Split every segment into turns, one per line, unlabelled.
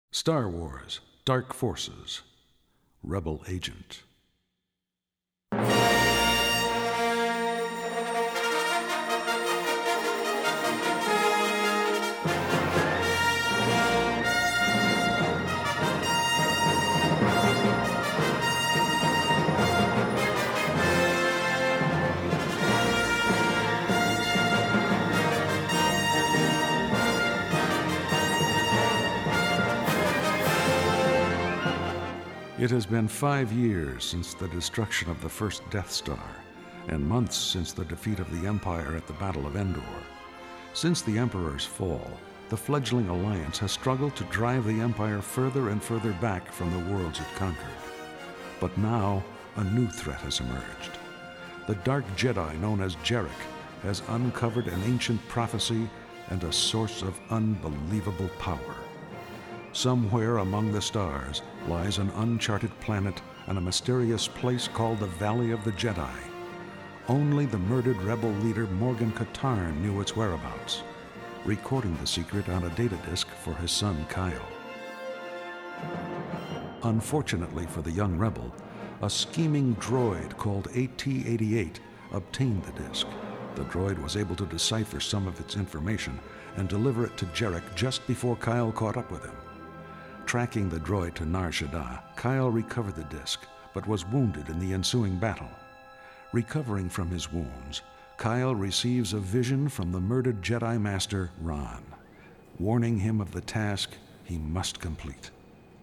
Star Wars: Dark Forces. Rebel Agent. It has been 5 years since the destruction of the first Death Star, and months since the defeat of the Empire at the Battle of Endor. Since the Emperor's fall, the fledgling Alliance has struggled to drive the Empire further and further back from the worlds it conquered. But now, a new threat has emerged. The Dark Jedi known as Jarek has uncovered an ancient prophecy and a source of unbelievable power. Somewhere among the stars lies an uncharted planet and a mysterious place called the Valley of the Jedi. Only the murdered rebel leader Morgan Katarn knew its whereabouts, recording the secret on a data disk for his son Kyle. Unfortunately for the young rebel, a scheming droid called AT-88 obtained the disk. The droid was able to decipher some of its information and deliver it to Jarek just before Kyle caught up with him. Tracking the droid to Nar Shaddaa, Kyle recovered the disk, but was wounded in the ensuing battle. Recovering from his wounds, Kyle receives a vision from the murdered Jedi Master Ron, warning him of the task he must complete.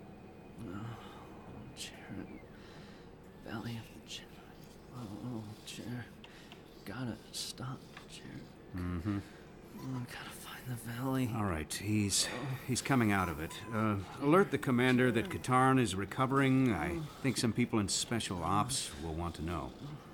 Jarek. Valley of the Jedi. Oh, Jarek. Gotta stop, Jarek.
Mm-hmm.
Oh, gotta find the valley.
All right, he's coming out of it. Alert the commander that Katarn is recovering. I think some people in Special Ops will want to know.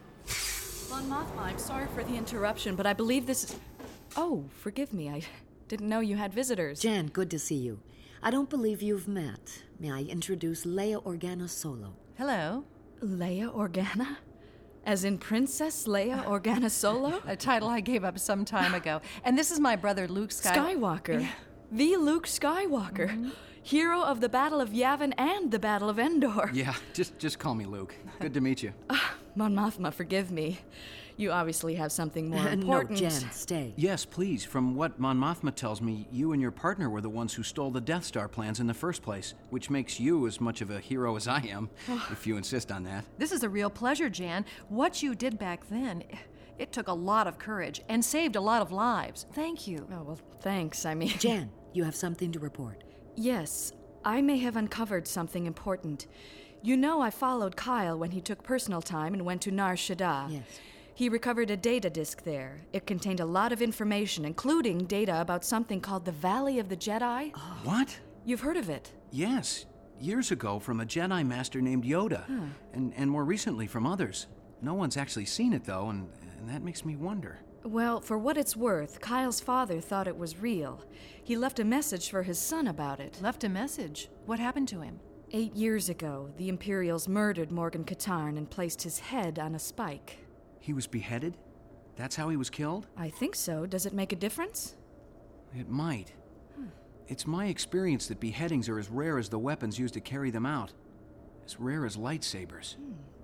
Mon Mothma, I'm sorry for the interruption, but I believe this is... Oh, forgive me. I didn't know you had visitors.
Jan, good to see you. I don't believe you've met. May I introduce Leia Organa Solo?
Hello.
Leia Organa? As in Princess Leia Organa Solo?
A title I gave up some time ago. And this is my brother Luke
Skywalker. Yeah. The Luke Skywalker. Mm-hmm. Hero of the Battle of Yavin and the Battle of Endor.
Yeah, just call me Luke. Good to meet you.
Mon Mothma, forgive me. You obviously have something more important.
No, Jan, stay.
Yes, please. From what Mon Mothma tells me, you and your partner were the ones who stole the Death Star plans in the first place, which makes you as much of a hero as I am, if you insist on that.
This is a real pleasure, Jan. What you did back then, it took a lot of courage and saved a lot of lives. Thank you.
Oh, well, thanks. I mean...
Jan, you have something to report.
Yes, I may have uncovered something important. You know I followed Kyle when he took personal time and went to Nar Shaddaa.
Yes.
He recovered a data disk there. It contained a lot of information, including data about something called the Valley of the Jedi.
Oh. What?
You've heard of it?
Yes. Years ago from a Jedi Master named Yoda.
Huh.
And more recently from others. No one's actually seen it, though, and that makes me wonder.
Well, for what it's worth, Kyle's father thought it was real. He left a message for his son about it.
Left a message? What happened to him?
8 years ago, the Imperials murdered Morgan Katarn and placed his head on a spike.
He was beheaded? That's how he was killed?
I think so. Does it make a difference?
It might. It's my experience that beheadings are as rare as the weapons used to carry them out. As rare as lightsabers.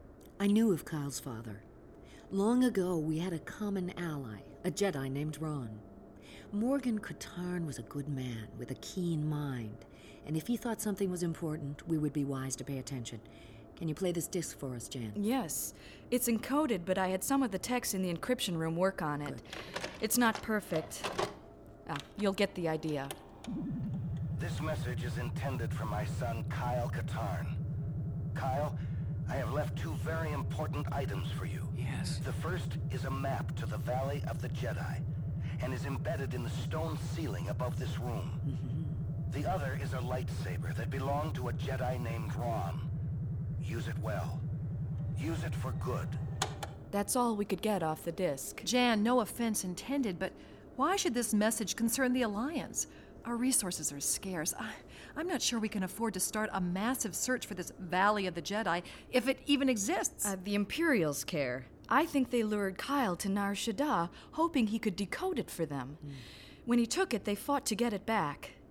I knew of Kyle's father. Long ago, we had a common ally, a Jedi named Ron. Morgan Katarn was a good man with a keen mind, and if he thought something was important, we would be wise to pay attention. Can you play this disc for us, Jan?
Yes. It's encoded, but I had some of the techs in the encryption room work on it.
Good.
It's not perfect. You'll get the idea.
This message is intended for my son, Kyle Katarn. Kyle, I have left 2 very important items for you.
Yes.
The first is a map to the Valley of the Jedi, and is embedded in the stone ceiling above this room.
Mm-hmm.
The other is a lightsaber that belonged to a Jedi named Ron. Use it well. Use it for good.
That's all we could get off the disc.
Jan, no offense intended, but why should this message concern the Alliance? Our resources are scarce. I'm not sure we can afford to start a massive search for this Valley of the Jedi, if it even exists.
The Imperials care. I think they lured Kyle to Nar Shaddaa, hoping he could decode it for them. When he took it, they fought to get it back.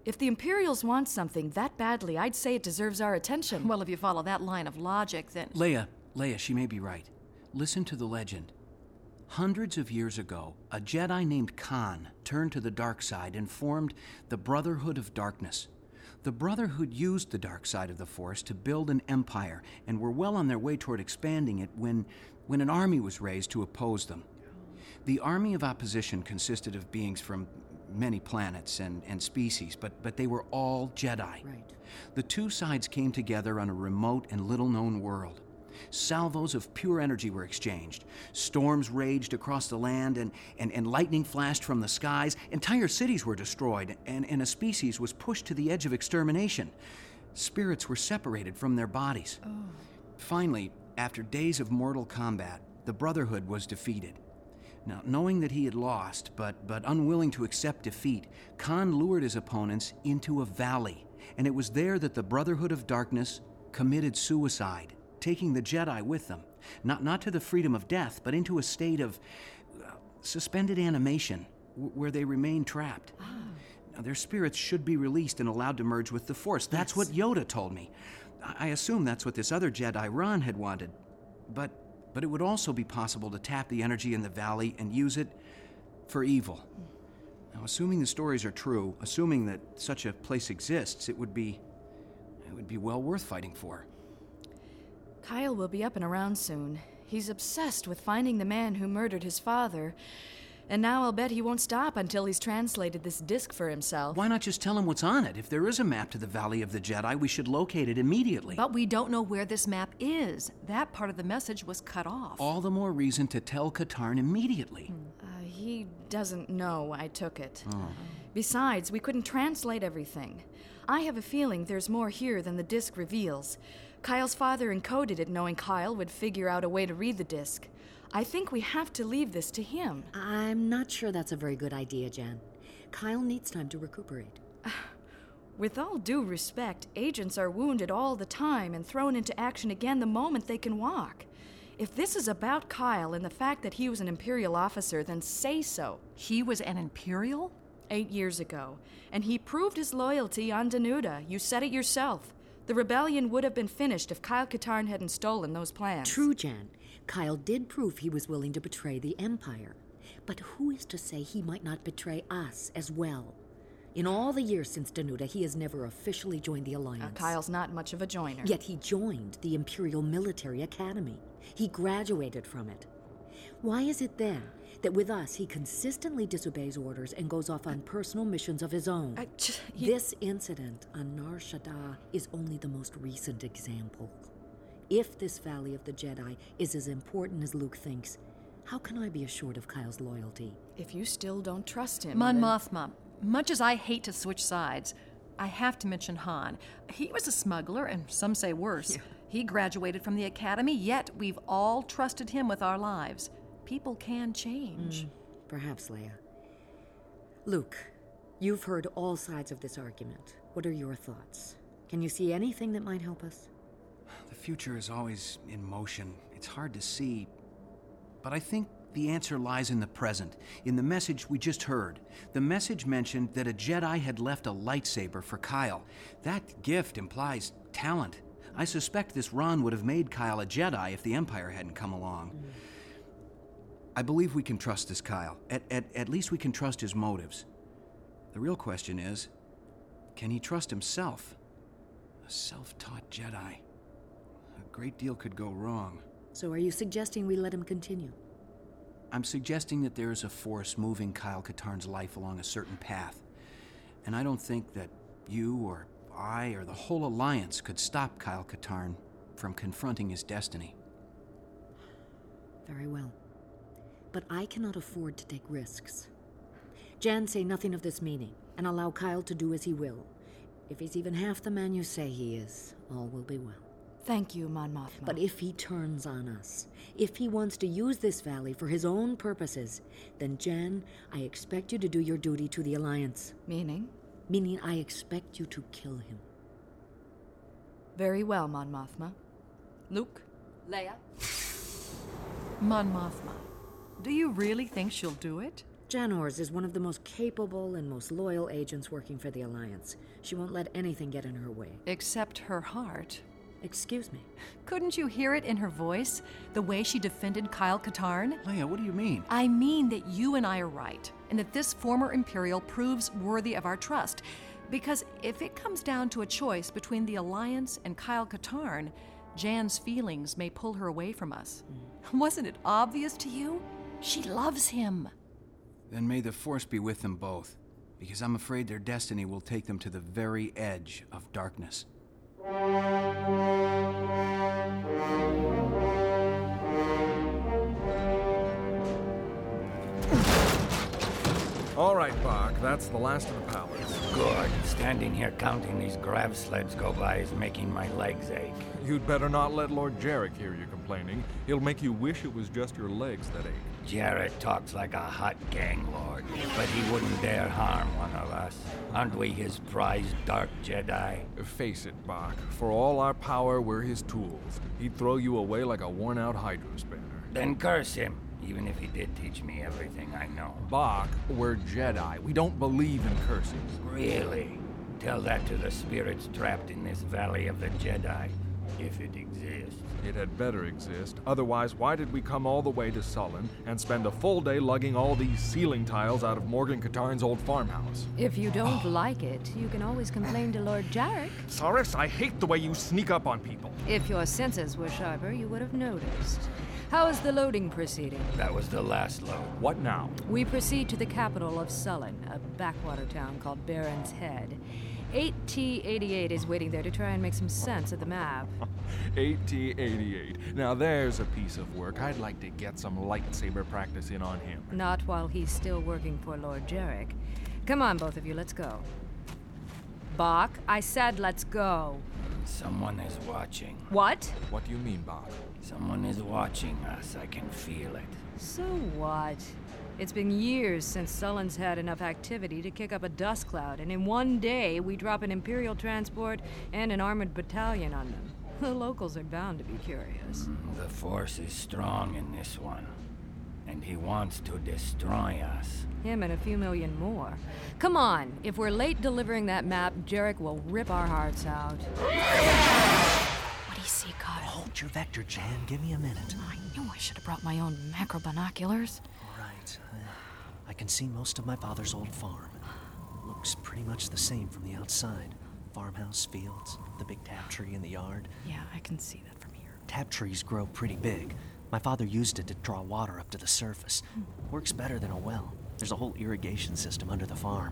If the Imperials want something that badly, I'd say it deserves our attention.
Well, if you follow that line of logic, then...
Leia, she may be right. Listen to the legend. Hundreds of years ago, a Jedi named Khan turned to the dark side and formed the Brotherhood of Darkness. The Brotherhood used the dark side of the Force to build an empire, and were well on their way toward expanding it when an army was raised to oppose them. The army of opposition consisted of beings from many planets and species, but they were all Jedi.
Right.
The two sides came together on a remote and little-known world. Salvos of pure energy were exchanged. Storms raged across the land, and lightning flashed from the skies. Entire cities were destroyed, and a species was pushed to the edge of extermination. Spirits were separated from their bodies. Oh. Finally, after days of mortal combat, the Brotherhood was defeated. Now, knowing that he had lost, but unwilling to accept defeat, Khan lured his opponents into a valley, and it was there that the Brotherhood of Darkness committed suicide, taking the Jedi with them, not to the freedom of death, but into a state of suspended animation, where they remain trapped. Oh. Now, their spirits should be released and allowed to merge with the Force. That's what Yoda told me. I assume that's what this other Jedi, Ron, had wanted. But it would also be possible to tap the energy in the valley and use it for evil. Now, assuming the stories are true, assuming that such a place exists, it would be well worth fighting for.
Kyle will be up and around soon. He's obsessed with finding the man who murdered his father. And now I'll bet he won't stop until he's translated this disc for himself.
Why not just tell him what's on it? If there is a map to the Valley of the Jedi, we should locate it immediately.
But we don't know where this map is. That part of the message was cut off.
All the more reason to tell Katarn immediately.
He doesn't know I took it. Oh. Besides, we couldn't translate everything. I have a feeling there's more here than the disc reveals. Kyle's father encoded it knowing Kyle would figure out a way to read the disc. I think we have to leave this to him.
I'm not sure that's a very good idea, Jan. Kyle needs time to recuperate.
With all due respect, agents are wounded all the time and thrown into action again the moment they can walk. If this is about Kyle and the fact that he was an Imperial officer, then say so.
He was an Imperial?
8 years ago. And he proved his loyalty on Danuda. You said it yourself. The rebellion would have been finished if Kyle Katarn hadn't stolen those plans.
True, Jan. Kyle did prove he was willing to betray the Empire. But who is to say he might not betray us as well? In all the years since Danuda, he has never officially joined the Alliance.
Kyle's not much of a joiner.
Yet he joined the Imperial Military Academy. He graduated from it. Why is it then that with us he consistently disobeys orders and goes off on personal missions of his own? This incident on Nar Shaddaa is only the most recent example. If this Valley of the Jedi is as important as Luke thinks, how can I be assured of Kyle's loyalty?
If you still don't trust him...
Mon Mothma, much as I hate to switch sides, I have to mention Han. He was a smuggler, and some say worse. Yeah. He graduated from the Academy, yet we've all trusted him with our lives. People can change.
Perhaps, Leia. Luke, you've heard all sides of this argument. What are your thoughts? Can you see anything that might help us?
The future is always in motion. It's hard to see. But I think the answer lies in the present, in the message we just heard. The message mentioned that a Jedi had left a lightsaber for Kyle. That gift implies talent. I suspect this Ron would have made Kyle a Jedi if the Empire hadn't come along. I believe we can trust this Kyle. At least we can trust his motives. The real question is, can he trust himself? A self-taught Jedi. A great deal could go wrong.
So are you suggesting we let him continue?
I'm suggesting that there is a force moving Kyle Katarn's life along a certain path. And I don't think that you or I or the whole Alliance could stop Kyle Katarn from confronting his destiny.
Very well. But I cannot afford to take risks. Jan, say nothing of this meeting, and allow Kyle to do as he will. If he's even half the man you say he is, all will be well.
Thank you, Mon Mothma.
But if he turns on us, if he wants to use this valley for his own purposes, then, Jan, I expect you to do your duty to the Alliance.
Meaning?
Meaning I expect you to kill him.
Very well, Mon Mothma. Luke?
Leia?
Mon Mothma, do you really think she'll do it?
Janors is one of the most capable and most loyal agents working for the Alliance. She won't let anything get in her way.
Except her heart.
Excuse me.
Couldn't you hear it in her voice? The way she defended Kyle Katarn?
Leia, what do you mean?
I mean that you and I are right, and that this former Imperial proves worthy of our trust. Because if it comes down to a choice between the Alliance and Kyle Katarn, Jan's feelings may pull her away from us. Wasn't it obvious to you? She loves him.
Then may the Force be with them both, because I'm afraid their destiny will take them to the very edge of darkness.
All right, Bach, that's the last of the pallets.
Good. Standing here counting these grav sleds go by is making my legs ache.
You'd better not let Lord Jarek hear you complaining. He'll make you wish it was just your legs that ache.
Jarek talks like a hot gang lord, but he wouldn't dare harm one of us. Aren't we his prized dark Jedi?
Face it, Bach. For all our power, we're his tools. He'd throw you away like a worn-out hydro spanner.
Then curse him, even if he did teach me everything I know.
Bach, we're Jedi. We don't believe in curses.
Really? Tell that to the spirits trapped in this Valley of the Jedi, if it exists.
It had better exist. Otherwise, why did we come all the way to Sullen and spend a full day lugging all these ceiling tiles out of Morgan Katarn's old farmhouse?
If you don't like it, you can always complain to Lord Jarek.
Saris, I hate the way you sneak up on people.
If your senses were sharper, you would have noticed. How is the loading proceeding?
That was the last load.
What now?
We proceed to the capital of Sullen, a backwater town called Baron's Head. 8T88 is waiting there to try and make some sense of the map.
8T88. Now there's a piece of work. I'd like to get some lightsaber practice in on him.
Not while he's still working for Lord Jarek. Come on, both of you, let's go. Bach, I said let's go.
Someone is watching.
What?
What do you mean, Bach?
Someone is watching us. I can feel it.
So what? It's been years since Sullen's had enough activity to kick up a dust cloud, and in one day we drop an Imperial transport and an armored battalion on them. The locals are bound to be curious.
The Force is strong in this one, and he wants to destroy us.
Him and a few million more. Come on, if we're late delivering that map, Jarek will rip our hearts out. What do you see, Kyle?
Hold your vector, Jan. Give me a minute.
I knew I should have brought my own macro binoculars.
Right. I can see most of my father's old farm. Looks pretty much the same from the outside. Farmhouse, fields, the big tap tree in the yard.
Yeah, I can see that from here.
Tap trees grow pretty big. My father used it to draw water up to the surface. Works better than a well. There's a whole irrigation system under the farm.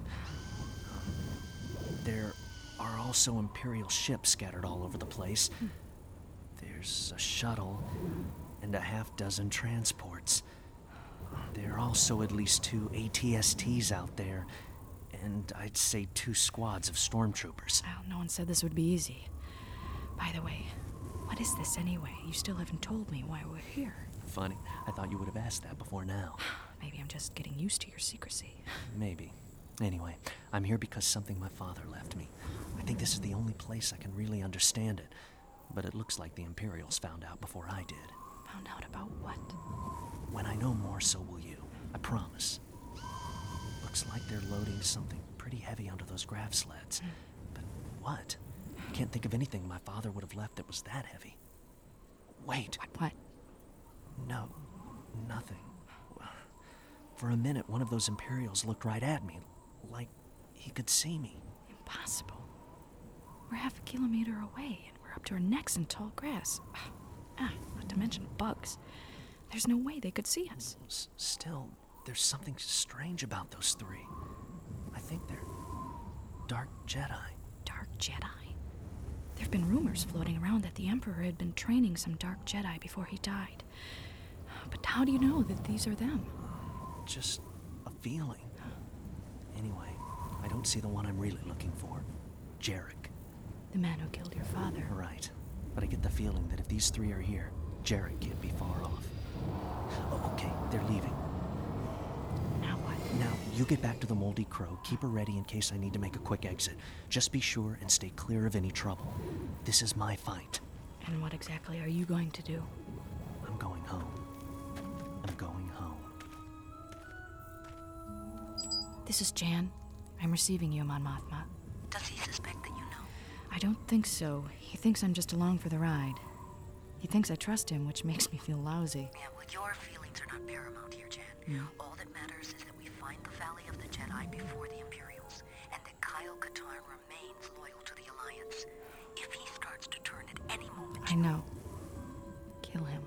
There are also Imperial ships scattered all over the place. There's a shuttle and a half-dozen transports. There are also at least 2 ATSTs out there, and I'd say 2 squads of stormtroopers.
Well, no one said this would be easy. By the way, what is this anyway? You still haven't told me why we're here.
Funny. I thought you would have asked that before now.
Maybe I'm just getting used to your secrecy.
Maybe. Anyway, I'm here because something my father left me. I think this is the only place I can really understand it. But it looks like the Imperials found out before I did.
Found out about what?
When I know more, so will you. I promise. Looks like they're loading something pretty heavy onto those grav sleds. But what? I can't think of anything my father would have left that was that heavy. Wait.
What?
No, nothing. For a minute, one of those Imperials looked right at me, like he could see me.
Impossible. We're half a kilometer away, and we're up to our necks in tall grass. Not to mention bugs. There's no way they could see us.
Still, there's something strange about those 3. I think they're Dark Jedi.
Dark Jedi? There've been rumors floating around that the Emperor had been training some Dark Jedi before he died. But how do you know that these are them?
Just a feeling. Anyway, I don't see the one I'm really looking for. Jarek.
The man who killed your father.
Right. But I get the feeling that if these 3 are here, Jarek can't be far off. Oh, okay, they're leaving.
Now what?
Now, you get back to the Moldy Crow. Keep her ready in case I need to make a quick exit. Just be sure and stay clear of any trouble. This is my fight.
And what exactly are you going to do?
I'm going home. I'm going home.
This is Jan. I'm receiving you, Mon Mothma.
Does he suspect that you know?
I don't think so. He thinks I'm just along for the ride. He thinks I trust him, which makes me feel lousy.
Yeah, well, your feelings are not paramount here, Jan. All that matters is that we find the Valley of the Jedi before the Imperials, and that Kyle Katarn remains loyal to the Alliance. If he starts to turn at any moment...
I know. Kill him.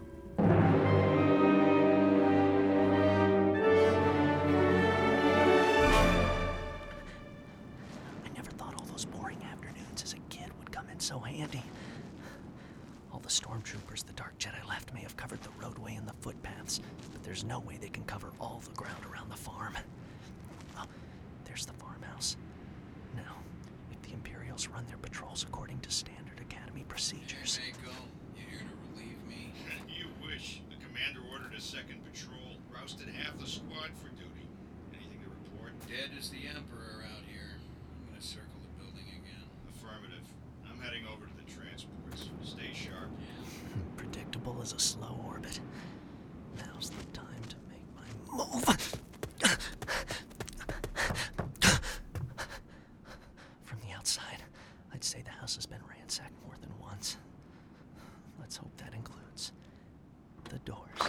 I never thought all those boring afternoons as a kid would come in so handy. All the stormtroopers the Dark Jedi left may have covered the roadway and the footpaths, but there's no way they can cover all the ground around the farm. Oh, there's the farmhouse. Now, if the Imperials run their patrols according to standard Academy procedures...
Hey, Mako, you here to relieve me?
You wish. The commander ordered a second patrol, rousted half the squad for duty. Anything to report?
Dead as the Emperor out here. I'm gonna circle the building again.
Affirmative. I'm heading over to the transports. Stay sharp.
Predictable as a slow orbit. Now's the time to make my move. From the outside, I'd say the house has been ransacked more than once. Let's hope that includes the doors.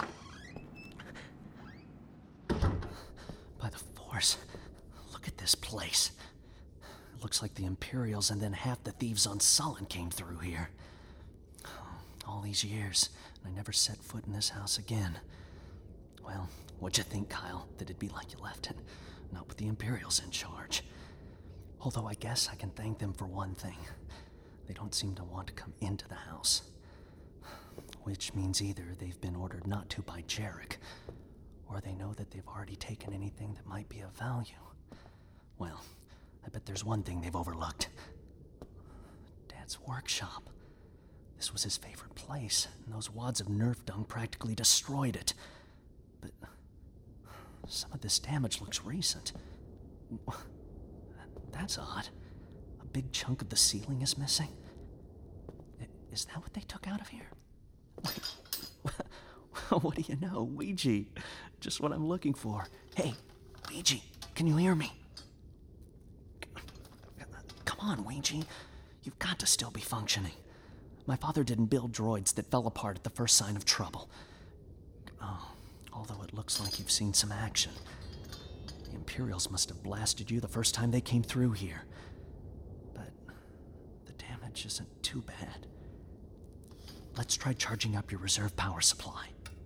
By the Force, look at this place. It looks like the Imperials and then half the thieves on Sullen came through here. All these years, and I never set foot in this house again. Well, what'd you think, Kyle? That it'd be like you left it? Not with the Imperials in charge. Although I guess I can thank them for one thing. They don't seem to want to come into the house. Which means either they've been ordered not to by Jarek, or they know that they've already taken anything that might be of value. Well, I bet there's one thing they've overlooked. Dad's workshop. This was his favorite place, and those wads of Nerf dung practically destroyed it. But some of this damage looks recent. That's odd. A big chunk of the ceiling is missing. Is that what they took out of here? What do you know? Ouija. Just what I'm looking for. Hey, Ouija, can you hear me? Come on, Ouija. You've got to still be functioning. My father didn't build droids that fell apart at the first sign of trouble. Oh, although it looks like you've seen some action. The Imperials must have blasted you the first time they came through here. But the damage isn't too bad. Let's try charging up your reserve power supply.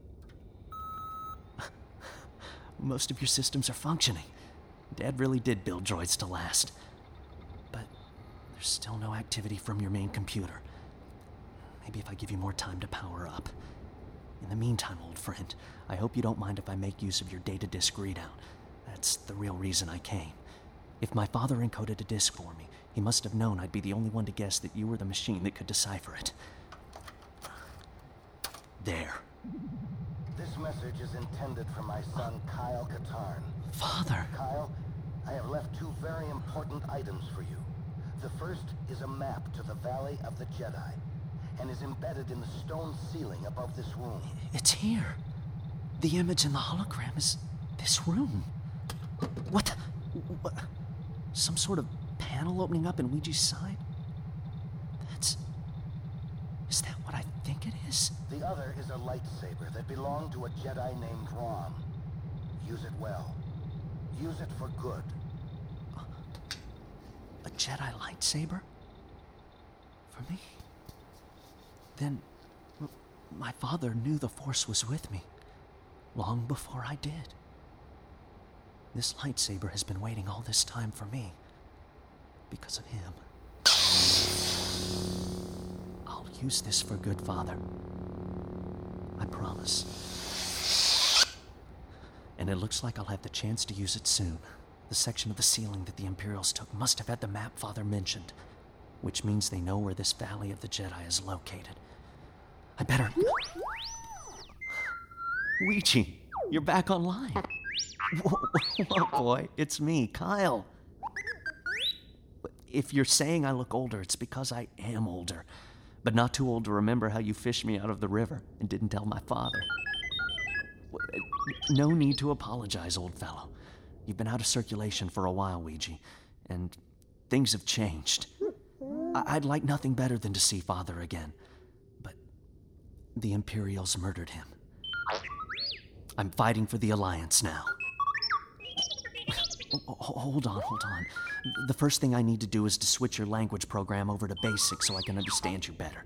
Most of your systems are functioning. Dad really did build droids to last. But there's still no activity from your main computer. Maybe if I give you more time to power up. In the meantime, old friend, I hope you don't mind if I make use of your data disk readout. That's the real reason I came. If my father encoded a disk for me, he must have known I'd be the only one to guess that you were the machine that could decipher it. There.
This message is intended for my son, Kyle Katarn.
Father!
Kyle, I have left two very important items for you. The first is a map to the Valley of the Jedi, and is embedded in the stone ceiling above this room.
It's here. The image in the hologram is this room. What? Some sort of panel opening up in Ouija's side? Is that what I think it is?
The other is a lightsaber that belonged to a Jedi named Ron. Use it well. Use it for good.
A Jedi lightsaber? For me? Then my father knew the Force was with me, long before I did. This lightsaber has been waiting all this time for me, because of him. I'll use this for good, Father. I promise. And it looks like I'll have the chance to use it soon. The section of the ceiling that the Imperials took must have had the map Father mentioned, which means they know where this Valley of the Jedi is located. I better... Ouija, you're back online. Whoa, boy, it's me, Kyle. If you're saying I look older, it's because I am older, but not too old to remember how you fished me out of the river and didn't tell my father. No need to apologize, old fellow. You've been out of circulation for a while, Ouija, and things have changed. I'd like nothing better than to see Father again, but the Imperials murdered him. I'm fighting for the Alliance now. Hold on. The first thing I need to do is to switch your language program over to basic so I can understand you better.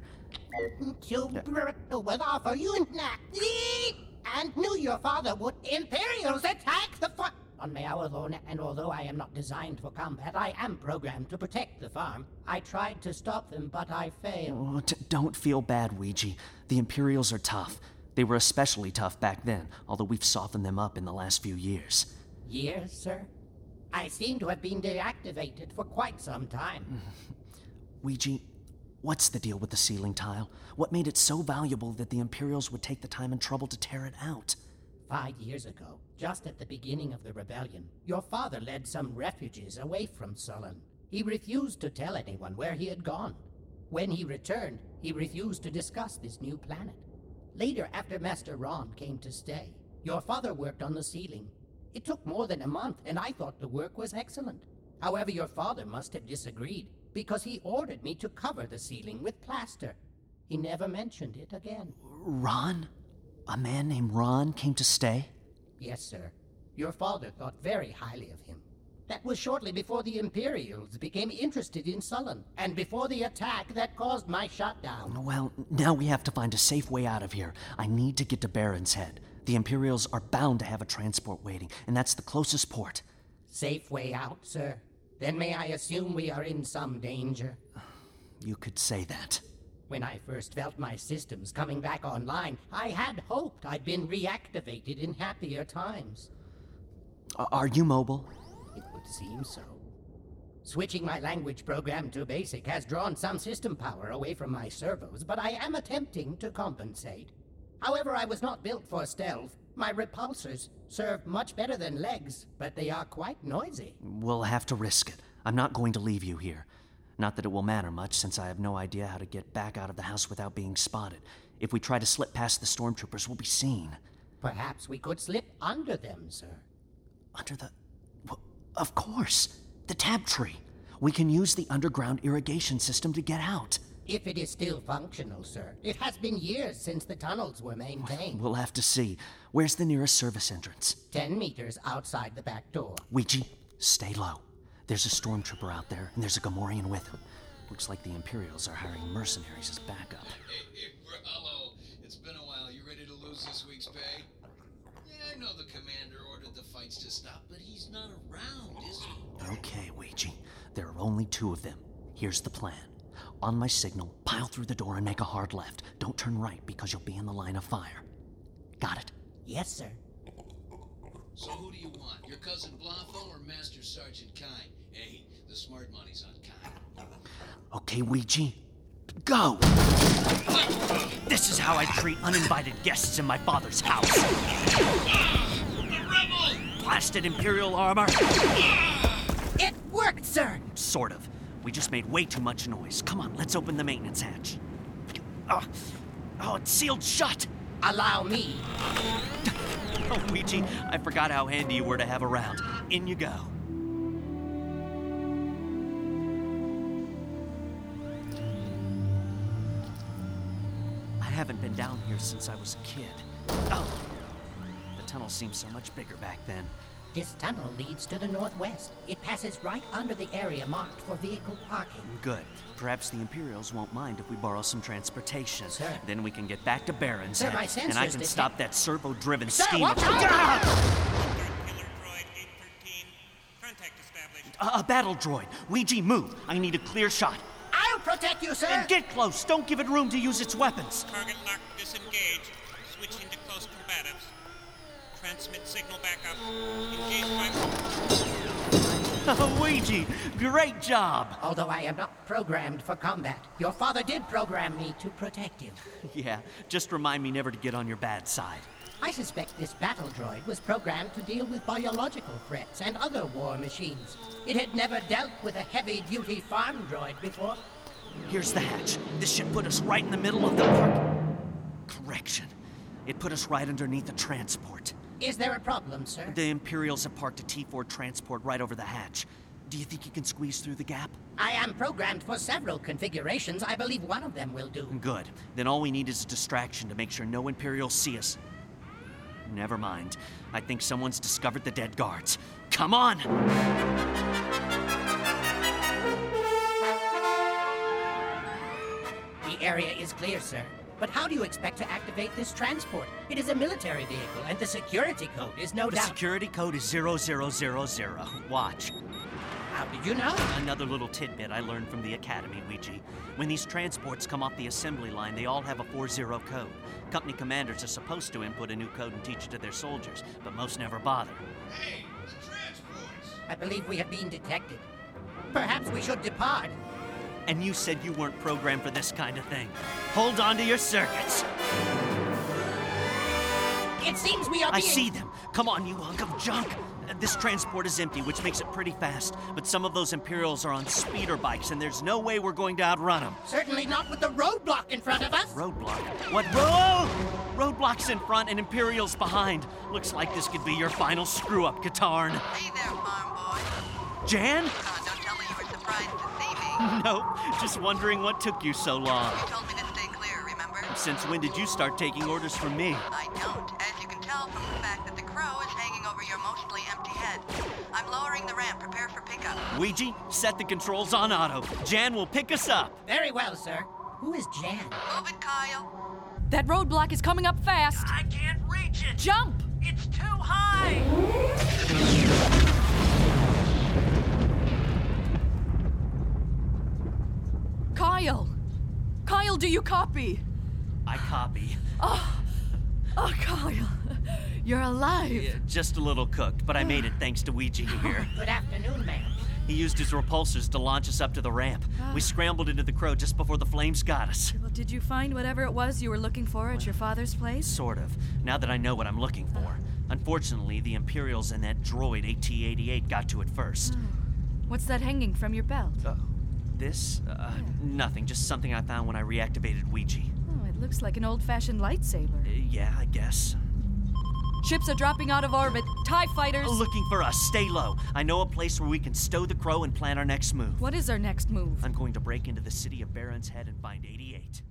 And knew your father would Imperials attack the farm. On my hour alone, and although I am not designed for combat, I am programmed to protect the farm. I tried to stop them, but I failed.
Oh, don't feel bad, Ouija. The Imperials are tough. They were especially tough back then, although we've softened them up in the last few years.
Years, sir? I seem to have been deactivated for quite some time.
Ouija, what's the deal with the ceiling tile? What made it so valuable that the Imperials would take the time and trouble to tear it out?
5 years ago, just at the beginning of the rebellion, your father led some refugees away from Sullen. He refused to tell anyone where he had gone. When he returned, he refused to discuss this new planet. Later, after Master Ron came to stay, your father worked on the ceiling. It took more than a month, and I thought the work was excellent. However, your father must have disagreed, because he ordered me to cover the ceiling with plaster. He never mentioned it again.
Ron? A man named Ron came to stay?
Yes, sir. Your father thought very highly of him. That was shortly before the Imperials became interested in Sullen, and before the attack that caused my shutdown.
Well, now we have to find a safe way out of here. I need to get to Baron's Head. The Imperials are bound to have a transport waiting, and that's the closest port.
Safe way out, sir? Then may I assume we are in some danger?
You could say that.
When I first felt my systems coming back online, I had hoped I'd been reactivated in happier times.
Are you mobile?
It would seem so. Switching my language program to basic has drawn some system power away from my servos, but I am attempting to compensate. However, I was not built for stealth. My repulsors serve much better than legs, but they are quite noisy.
We'll have to risk it. I'm not going to leave you here. Not that it will matter much, since I have no idea how to get back out of the house without being spotted. If we try to slip past the stormtroopers, we'll be seen.
Perhaps we could slip under them, sir.
Under the... Well, of course! The tab tree! We can use the underground irrigation system to get out.
If it is still functional, sir. It has been years since the tunnels were maintained.
We'll have to see. Where's the nearest service entrance?
10 meters outside the back door.
Ouija, stay low. There's a stormtrooper out there, and there's a Gamorrean with him. Looks like the Imperials are hiring mercenaries as backup.
Hey, Hello. It's been a while. You ready to lose this week's pay? Yeah, I know the commander ordered the fights to stop, but he's not around, is he?
Okay, Ouija. There are only 2 of them. Here's the plan. On my signal, pile through the door and make a hard left. Don't turn right because you'll be in the line of fire. Got it?
Yes, sir.
So who do you want? Your cousin Blotho or Master Sergeant Kine? Hey, the smart money's on Kine.
Okay, Ouija. Go! This is how I treat uninvited guests in my father's house.
The rebel!
Blasted Imperial armor.
It worked, sir!
Sort of. We just made way too much noise. Come on, let's open the maintenance hatch. Oh, it's sealed shut.
Allow me.
Oh, Ouija, I forgot how handy you were to have around. In you go. I haven't been down here since I was a kid. Oh, the tunnel seemed so much bigger back then.
This tunnel leads to the northwest. It passes right under the area marked for vehicle parking.
Good. Perhaps the Imperials won't mind if we borrow some transportation.
Sir.
Then we can get back to Baron's Head,
my sensors
and I can stop that servo-driven
Sir,
scheme.
watch out!
Killer droid 813. Contact established.
A battle droid. Ouija, move. I need a clear shot.
I'll protect you, sir!
And get close. Don't give it room to use its weapons.
Target lock disengaged. Switching to close combatives. Transmit signal backup. Engage
Oh, Ouija, great job.
Although I am not programmed for combat, your father did program me to protect you.
Yeah, just remind me never to get on your bad side.
I suspect this battle droid was programmed to deal with biological threats and other war machines. It had never dealt with a heavy-duty farm droid before.
Here's the hatch. This should put us right in the middle of the park. Correction. It put us right underneath the transport.
Is there a problem, sir?
The Imperials have parked a T4 transport right over the hatch. Do you think you can squeeze through the gap?
I am programmed for several configurations. I believe one of them will do.
Good. Then all we need is a distraction to make sure no Imperials see us. Never mind. I think someone's discovered the dead guards. Come on!
The area is clear, sir. But how do you expect to activate this transport? It is a military vehicle, and the security code is no doubt...
The security code is 0000. Watch.
How did you know?
Another little tidbit I learned from the Academy, Ouija. When these transports come off the assembly line, they all have a 40 code. Company commanders are supposed to input a new code and teach it to their soldiers, but most never bother.
Hey, the transports!
I believe we have been detected. Perhaps we should depart.
And you said you weren't programmed for this kind of thing. Hold on to your circuits.
It seems we are
I see them. Come on, you hunk of junk. This transport is empty, which makes it pretty fast. But some of those Imperials are on speeder bikes, and there's no way we're going to outrun them.
Certainly not with the roadblock in front of us.
Roadblock? What? Whoa! Roadblock's in front and Imperials behind. Looks like this could be your final screw-up, Katarn.
Hey there, farm boy.
Jan?
Don't tell me you were surprised to see me.
Nope. Just wondering what took you so long.
You told me to stay clear, remember?
Since when did you start taking orders from me?
I don't, as you can tell from the fact that the crow is hanging over your mostly empty head. I'm lowering the ramp. Prepare for pickup.
Ouija, set the controls on auto. Jan will pick us up.
Very well, sir. Who is Jan?
Move it, Kyle.
That roadblock is coming up fast.
I can't reach it.
Jump!
It's too high.
Kyle! Kyle, do you copy?
I copy.
Oh, Kyle. You're alive.
Yeah, just a little cooked, but I made it thanks to Ouija here.
Good afternoon, ma'am.
He used his repulsors to launch us up to the ramp. We scrambled into the crow just before the flames got us.
Well, did you find whatever it was you were looking for at your father's place?
Sort of, now that I know what I'm looking for. Unfortunately, the Imperials and that droid AT-88 got to it first.
Oh. What's that hanging from your belt?
This? Nothing, just something I found when I reactivated Ouija.
Oh, it looks like an old-fashioned lightsaber.
Yeah, I guess.
Ships are dropping out of orbit. TIE fighters!
Looking for us. Stay low. I know a place where we can stow the crow and plan our next move.
What is our next move?
I'm going to break into the city of Baron's Head and find 88.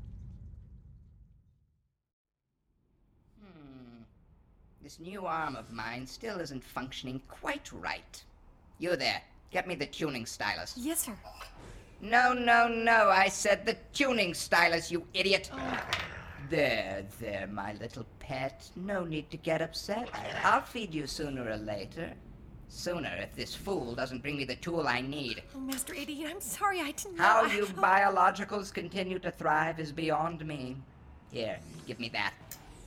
This new arm of mine still isn't functioning quite right. You there, get me the tuning stylus.
Yes, sir.
No, I said the tuning stylus, you idiot. There, my little pet. No need to get upset. I'll feed you sooner or later. Sooner, if this fool doesn't bring me the tool I need.
Oh, Master 88, I'm sorry, I didn't know.
How you biologicals continue to thrive is beyond me. Here, give me that.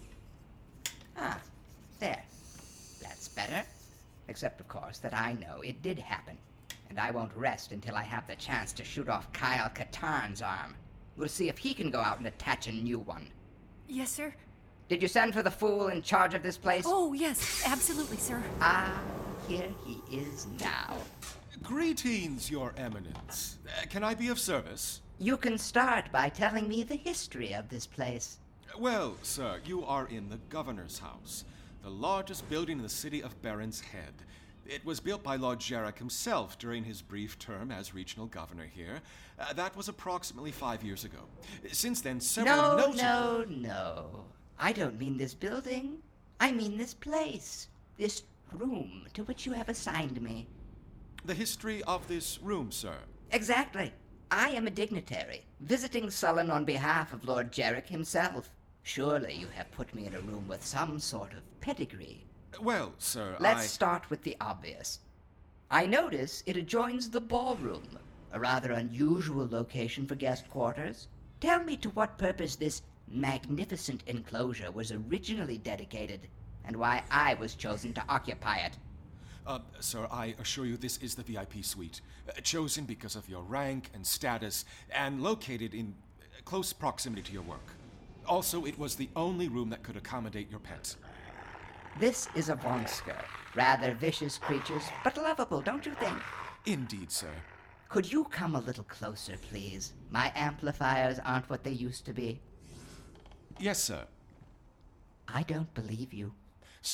There. That's better. Except, of course, that I know it did happen. And I won't rest until I have the chance to shoot off Kyle Katarn's arm. We'll see if he can go out and attach a new one.
Yes, sir.
Did you send for the fool in charge of this place?
Oh, yes, absolutely, sir.
Here he is now.
Greetings, Your Eminence. Can I be of service?
You can start by telling me the history of this place.
Well, sir, you are in the Governor's House, the largest building in the city of Baron's Head. It was built by Lord Jarek himself during his brief term as regional governor here. That was approximately 5 years ago. Since then, several
No. I don't mean this building. I mean this place. This room to which you have assigned me.
The history of this room, sir.
Exactly. I am a dignitary, visiting Sullen on behalf of Lord Jarek himself. Surely you have put me in a room with some sort of pedigree.
Well, sir,
Let's start with the obvious. I notice it adjoins the ballroom, a rather unusual location for guest quarters. Tell me to what purpose this magnificent enclosure was originally dedicated, and why I was chosen to occupy it.
Sir, I assure you this is the VIP suite, chosen because of your rank and status, and located in close proximity to your work. Also, it was the only room that could accommodate your pets.
This is a Vonsker. Rather vicious creatures, but lovable, don't you think?
Indeed, sir.
Could you come a little closer, please? My amplifiers aren't what they used to be.
Yes, sir.
I don't believe you.
Sir,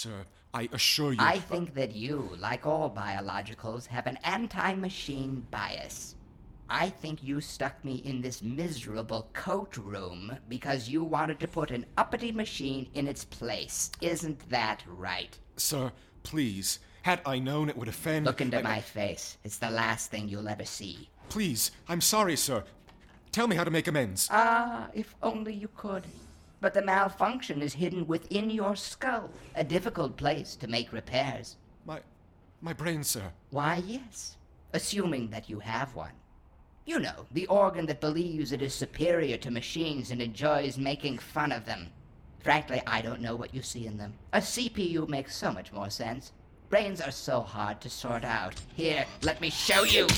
I assure you...
I think that you, like all biologicals, have an anti-machine bias. I think you stuck me in this miserable coat room because you wanted to put an uppity machine in its place. Isn't that right?
Sir, please. Had I known it would offend...
Look into my face. It's the last thing you'll ever see.
Please, I'm sorry, sir. Tell me how to make amends.
Ah, if only you could. But the malfunction is hidden within your skull, a difficult place to make repairs.
My brain, sir.
Why, yes. Assuming that you have one. You know, the organ that believes it is superior to machines and enjoys making fun of them. Frankly, I don't know what you see in them. A CPU makes so much more sense. Brains are so hard to sort out. Here, let me show you.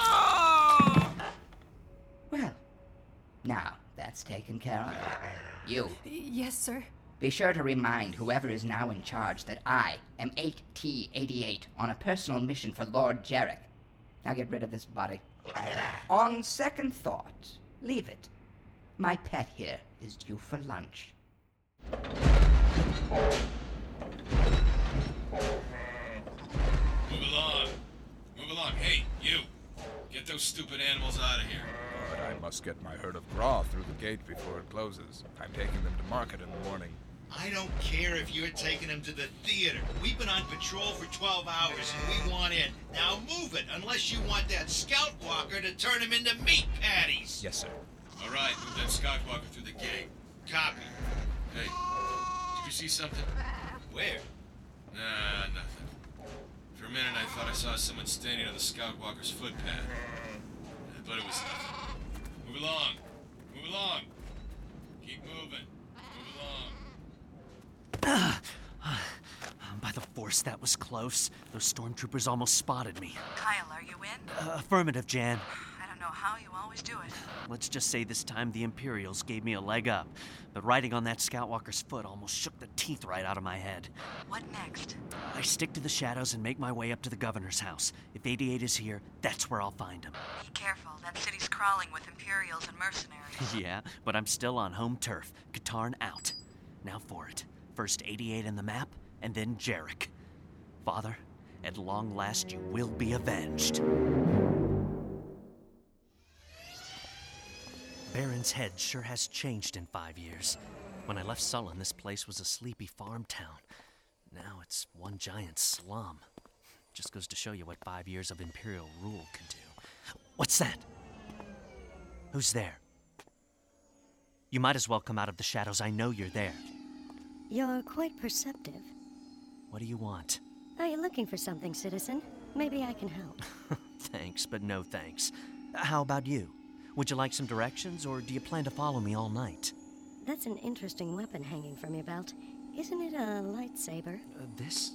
Well, now that's taken care of. You.
Yes, sir.
Be sure to remind whoever is now in charge that I am 8T88 on a personal mission for Lord Jarek. Now get rid of this body. On second thought, leave it. My pet here is due for lunch.
Move along. Move along. Hey, you. Get those stupid animals out of here.
But I must get my herd of graw through the gate before it closes. I'm taking them to market in the morning.
I don't care if you're taking them to the theater. We've been on patrol for 12 hours and we want in. Now move it, unless you want that scout walker to turn them into meat patties.
Yes, sir.
All right, move that scout walker through the gate. Copy. Hey, did you see something? Where? Nah, nothing. For a minute I thought I saw someone standing on the scout walker's footpath. But it was nothing. Move along. Move along. Keep moving. Move along.
By the force, that was close. Those stormtroopers almost spotted me.
Kyle, are you in?
Affirmative, Jan.
I don't know how you always do it.
Let's just say this time the Imperials gave me a leg up. But riding on that Scoutwalker's foot almost shook the teeth right out of my head.
What next?
I stick to the shadows and make my way up to the governor's house. If 88 is here, that's where I'll find him.
Be careful. That city's crawling with Imperials and mercenaries.
Yeah, but I'm still on home turf. Katarn out. Now for it. First 88 in the map, and then Jarek. Father, at long last you will be avenged. Baron's Head sure has changed in 5 years. When I left Sullen, this place was a sleepy farm town. Now it's one giant slum. Just goes to show you what 5 years of Imperial rule can do. What's that? Who's there? You might as well come out of the shadows. I know you're there.
You're quite perceptive.
What do you want?
Are you looking for something, citizen? Maybe I can help.
Thanks, but no thanks. How about you? Would you like some directions, or do you plan to follow me all night?
That's an interesting weapon hanging from your belt. Isn't it a lightsaber?
This?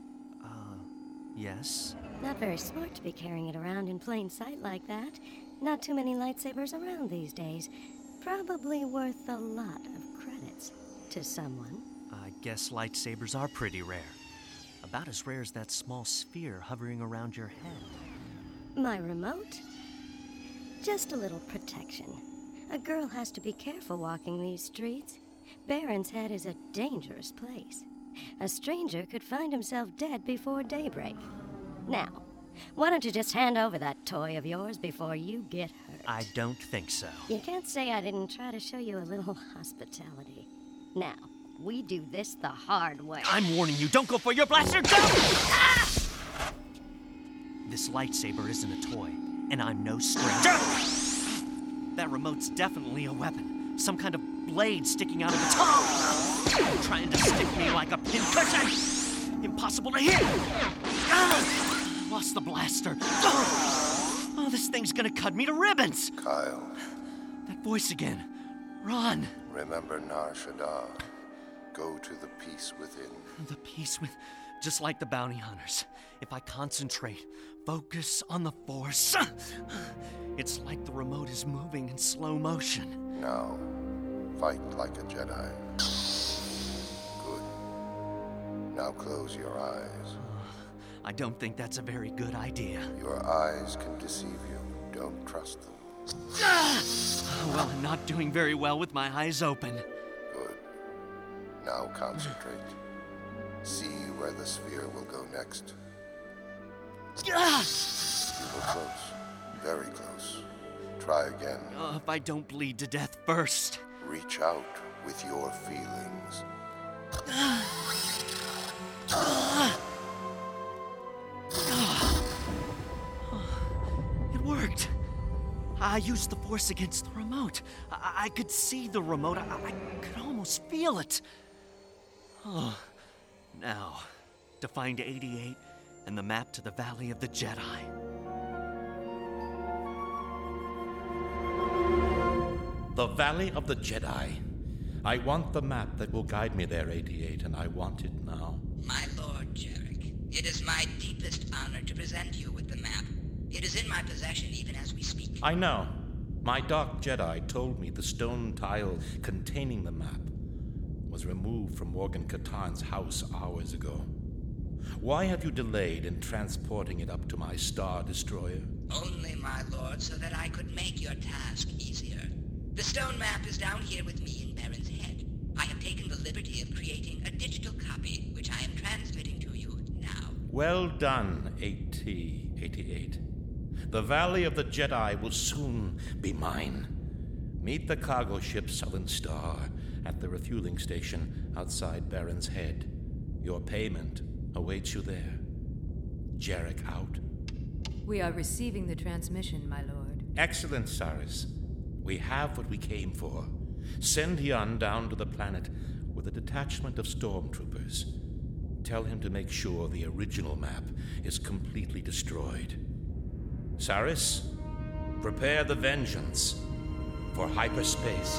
Yes.
Not very smart to be carrying it around in plain sight like that. Not too many lightsabers around these days. Probably worth a lot of credits to someone.
I guess lightsabers are pretty rare. About as rare as that small sphere hovering around your head.
My remote? Just a little protection. A girl has to be careful walking these streets. Baron's Head is a dangerous place. A stranger could find himself dead before daybreak. Now, why don't you just hand over that toy of yours before you get hurt?
I don't think so.
You can't say I didn't try to show you a little hospitality. Now, we do this the hard way.
I'm warning you, don't go for your blaster! Go! Ah! This lightsaber isn't a toy, and I'm no stranger. That remote's definitely a weapon. Some kind of blade sticking out of its tongue. Trying to stick me like a pincushion. Impossible to hit. Lost the blaster. Oh, this thing's gonna cut me to ribbons.
Kyle.
That voice again. Run.
Remember Nar Shaddaa. Go to the peace within.
The peace with... Just like the bounty hunters. If I concentrate, focus on the Force, it's like the remote is moving in slow motion.
Now, fight like a Jedi. Good. Now close your eyes.
I don't think that's a very good idea.
Your eyes can deceive you. Don't trust them.
Well, I'm not doing very well with my eyes open.
Good. Now concentrate. See where the sphere will go next.
Ah!
You were close. Very close. Try again.
If I don't bleed to death first.
Reach out with your feelings.
It worked. I used the force against the remote. I could see the remote. I could almost feel it. Oh, now, to find 88 and the map to the Valley of the Jedi.
The Valley of the Jedi. I want the map that will guide me there, 88, and I want it now.
My Lord Jarek, it is my deepest honor to present you with the map. It is in my possession even as we speak.
I know. My Dark Jedi told me the stone tile containing the map was removed from Morgan Katarn's house hours ago. Why have you delayed in transporting it up to my Star Destroyer?
Only, my lord, so that I could make your task easier. The stone map is down here with me in Baron's Head. I have taken the liberty of creating a digital copy, which I am transmitting to you now.
Well done, 88. The Valley of the Jedi will soon be mine. Meet the cargo ship Southern Star at the refueling station outside Baron's Head. Your payment awaits you there. Jarek out.
We are receiving the transmission, my lord.
Excellent, Saris. We have what we came for. Send Yun down to the planet with a detachment of stormtroopers. Tell him to make sure the original map is completely destroyed. Saris, prepare the Vengeance for hyperspace.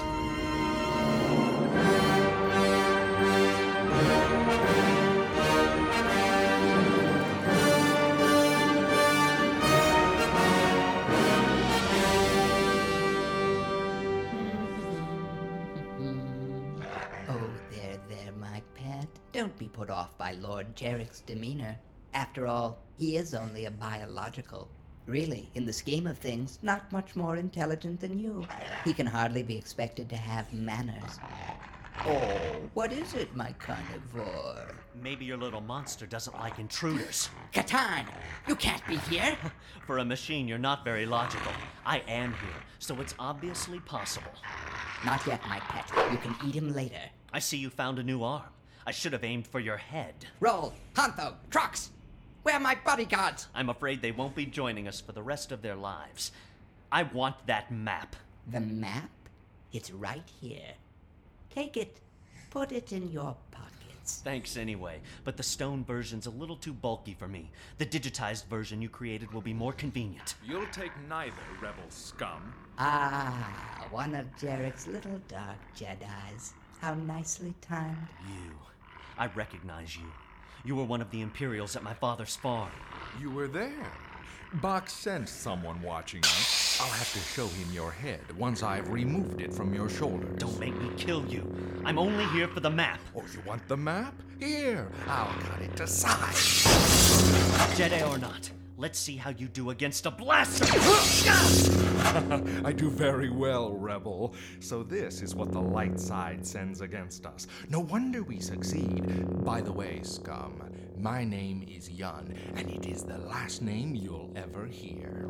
Don't be put off by Lord Jarek's demeanor. After all, he is only a biological. Really, in the scheme of things, not much more intelligent than you. He can hardly be expected to have manners. Oh, what is it, my carnivore?
Maybe your little monster doesn't like intruders.
Katarn, you can't be here.
For a machine, you're not very logical. I am here, so it's obviously possible.
Not yet, my pet. You can eat him later.
I see you found a new arm. I should have aimed for your head.
Roll, Hantho, Trox! Where are my bodyguards?
I'm afraid they won't be joining us for the rest of their lives. I want that map.
The map? It's right here. Take it. Put it in your pockets.
Thanks anyway, but the stone version's a little too bulky for me. The digitized version you created will be more convenient.
You'll take neither, rebel scum.
Ah, one of Jarek's little dark Jedis. How nicely timed.
You. I recognize you. You were one of the Imperials at my father's farm.
You were there. Bach sent someone watching us. I'll have to show him your head once I've removed it from your shoulders.
Don't make me kill you. I'm only here for the map.
Oh, you want the map? Here, I'll cut it to size.
Jedi or not, let's see how you do against a blaster.
I do very well, Rebel. So this is what the light side sends against us. No wonder we succeed. By the way, scum, my name is Yun, and it is the last name you'll ever hear.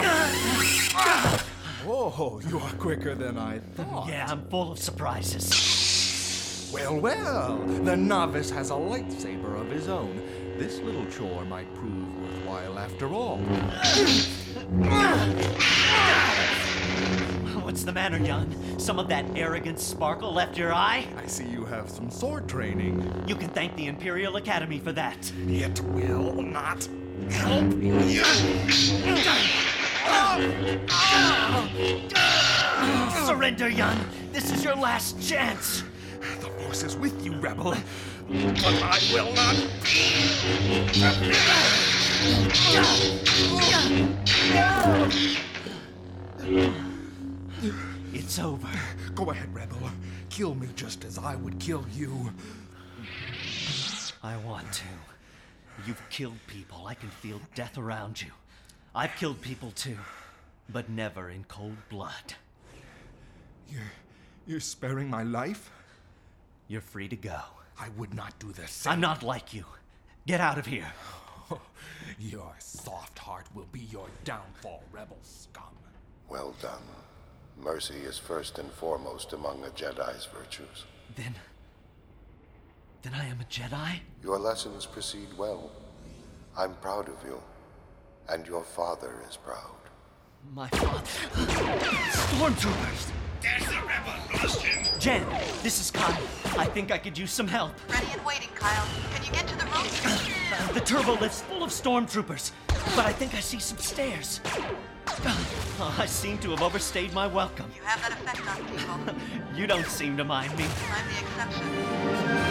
Oh, you are quicker than I thought.
Yeah, I'm full of surprises.
Well, the novice has a lightsaber of his own. This little chore might prove worthwhile after all.
What's the matter, Yun? Some of that arrogant sparkle left your eye?
I see you have some sword training.
You can thank the Imperial Academy for that.
It will not help you.
Surrender, Yun. This is your last chance.
The Force is with you, Rebel. But I will not.
It's over.
Go ahead, Rebel. Kill me just as I would kill you.
I want to. You've killed people. I can feel death around you. I've killed people too, but never in cold blood.
You're sparing my life?
You're free to go.
I would not do the same.
I'm not like you. Get out of here.
Your soft heart will be your downfall, rebel scum.
Well done. Mercy is first and foremost among a Jedi's virtues.
Then I am a Jedi?
Your lessons proceed well. I'm proud of you. And your father is proud.
My father. Stormtroopers!
There's the rebel. Lost him.
Jen, this is Kyle. I think I could use some help.
Ready and waiting, Kyle. Can you get to the roof?
The turbo lift's full of stormtroopers, but I think I see some stairs. I seem to have overstayed my welcome.
You have that effect on people.
You don't seem to mind me.
I'm the exception.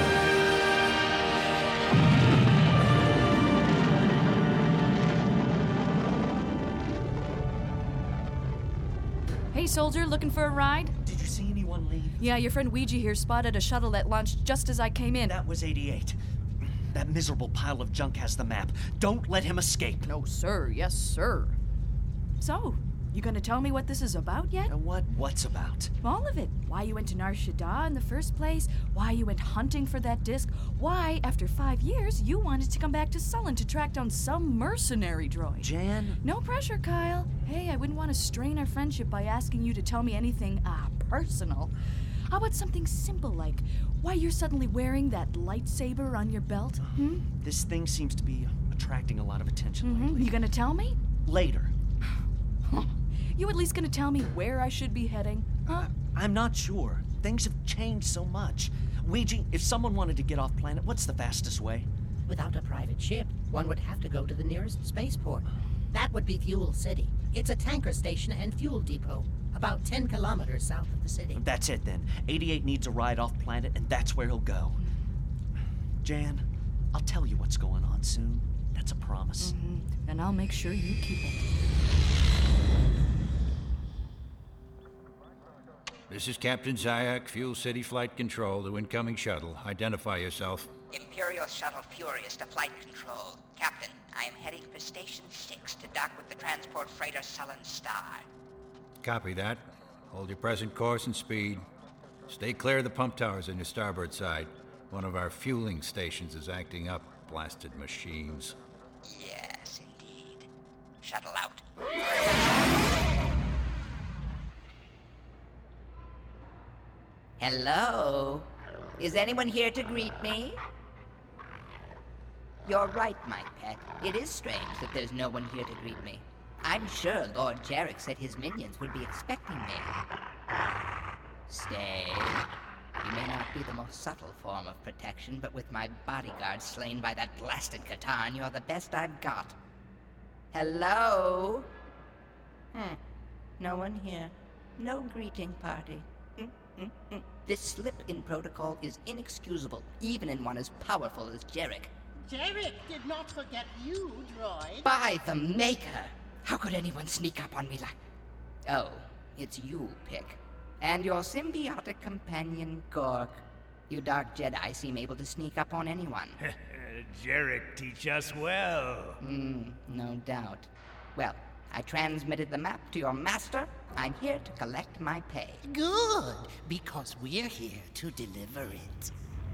Hey, soldier, looking for a ride?
Did you see anyone leave?
Yeah, your friend Ouija here spotted a shuttle that launched just as I came in.
That was 88. That miserable pile of junk has the map. Don't let him escape.
No, sir. Yes, sir. So, you gonna tell me what this is about yet?
What's about?
All of it. Why you went to Nar Shaddaa in the first place, why you went hunting for that disc, why, after 5 years, you wanted to come back to Sullen to track down some mercenary droid.
Jan?
No pressure, Kyle. Hey, I wouldn't want to strain our friendship by asking you to tell me anything, personal. How about something simple like why you're suddenly wearing that lightsaber on your belt?
This thing seems to be attracting a lot of attention lately.
You gonna tell me?
Later.
You at least gonna tell me where I should be heading? Huh?
I'm not sure. Things have changed so much. Ouija, if someone wanted to get off planet, what's the fastest way?
Without a private ship, one would have to go to the nearest spaceport. That would be Fuel City. It's a tanker station and fuel depot, about 10 kilometers south of the city.
That's it then. 88 needs a ride off planet, and that's where he'll go. Jan, I'll tell you what's going on soon. That's a promise.
And I'll make sure you keep it.
This is Captain Zayak, Fuel City Flight Control, the incoming shuttle. Identify yourself.
Imperial Shuttle Furious to Flight Control. Captain, I am heading for Station 6 to dock with the transport freighter Sullen Star.
Copy that. Hold your present course and speed. Stay clear of the pump towers on your starboard side. One of our fueling stations is acting up. Blasted machines.
Yes, indeed. Shuttle out. Hello? Is anyone here to greet me? You're right, my pet. It is strange that there's no one here to greet me. I'm sure Lord Jarek said his minions would be expecting me. Stay. You may not be the most subtle form of protection, but with my bodyguard slain by that blasted Katarn, you're the best I've got. Hello? No one here. No greeting party. This slip in protocol is inexcusable, even in one as powerful as Jarek.
Jarek did not forget you, droid.
By the Maker! How could anyone sneak up on me like... Oh, it's you, Pick. And your symbiotic companion, Gork. You Dark Jedi seem able to sneak up on anyone.
Jarek teach us well.
No doubt. Well, I transmitted the map to your master. I'm here to collect my pay.
Good, because we're here to deliver it.